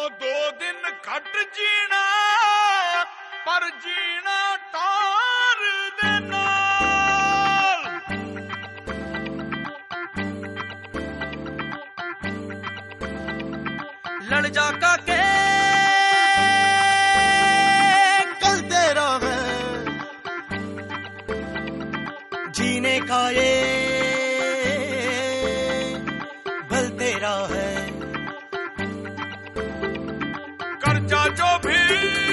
दो दिन घट जीना पर जीना तार देना। लड़ जा का के कल तेरा है जीने का ये भल तेरा है। कर्जा जो भी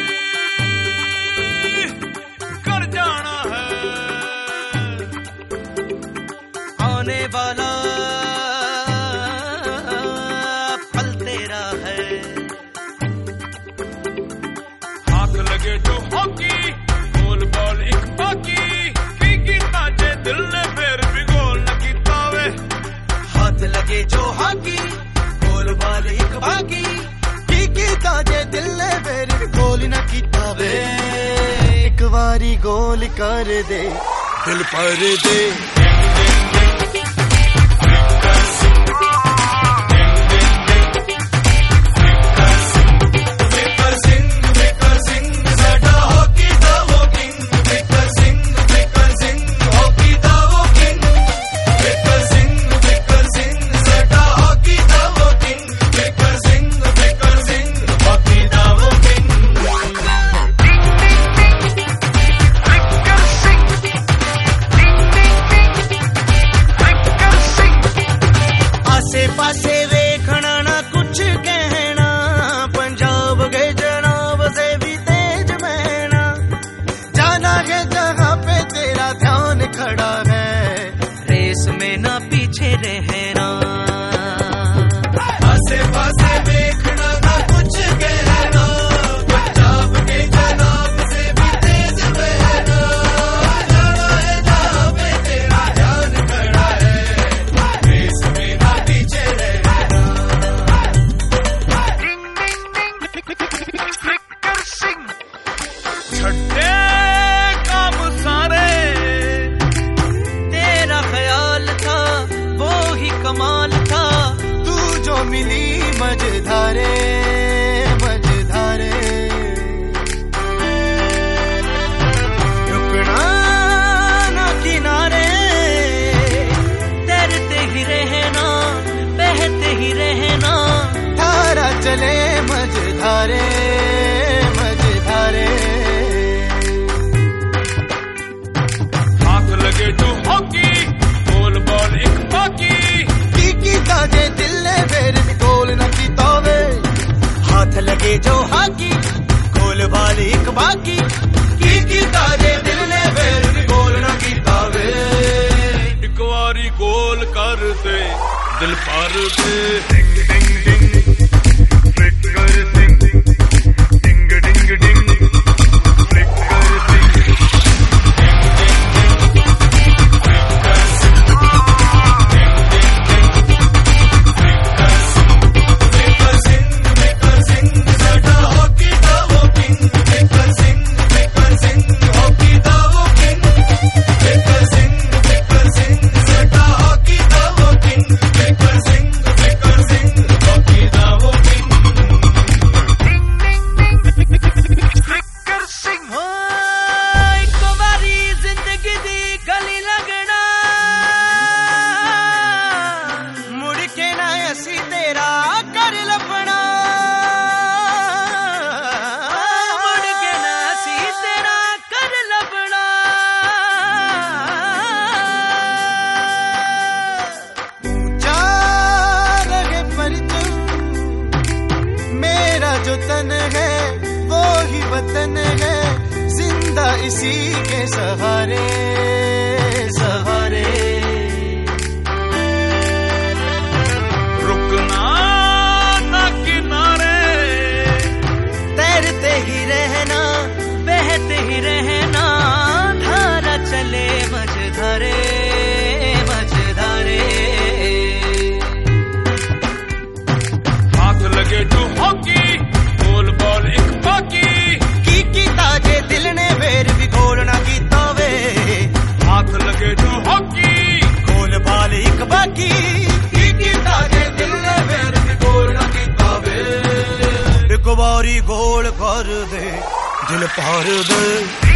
कर जाना है आने वाला फल तेरा है। हाथ लगे जो हॉकी गोल बॉल एक बाकी की ताजे दिल ने फिर भी गोल न कीता वे। हाथ लगे जो हॉकी गोल बॉल एक बाकी की ताजे दिल ने फिर भी गोल न कीता वे। एक बारी गोल कर दे दिल पर दे। पासे वेखना ना कुछ कहना पंजाब गए जनाब से भी तेज बहना। जाना है जहाँ पे तेरा ध्यान खड़ा है रेस में ना पीछे रहना। आसे पासे वेखना ना कुछ कहना पंजाब के जनाब से भी तेज बहना। जाना है जहाँ पे तेरा ध्यान खड़ा है रेस में ना पीछे छड्डे काम सारे तेरा ख्याल था वो ही कमाल था। तू जो मिली मझधारे मझधारे रुकना ना किनारे तैरते ही रहना बहते ही रहना। धारा चले मझधारे मझधारे। हाथ लगे जो हॉकी गोल बॉल एक बाकी की ताजे दिल ने फिर भी गोल न कीता वे। हाथ लगे जो हॉकी गोल बॉल एक बाकी की ताजे दिल ने फिर भी गोल न कीता वे। एक बारी गोल कर दे दिल पर दे। डिंग डिंग डिंग फ्लिकर सिंग डिंग डिंग डिंग फ्लिकर सिंग। जो तन है वो ही वतन है जिंदा इसी के सहारे सहारे। रुकना ना किनारे तैरते ही रहना बहते ही रहना। धारा चले मझधारे मझधारे। हाथ लगे जो हॉकी गोल बॉल एक बाकी की ताजे दिल ने फिर भी गोल ना कीता वे। दे, दिल पार दे।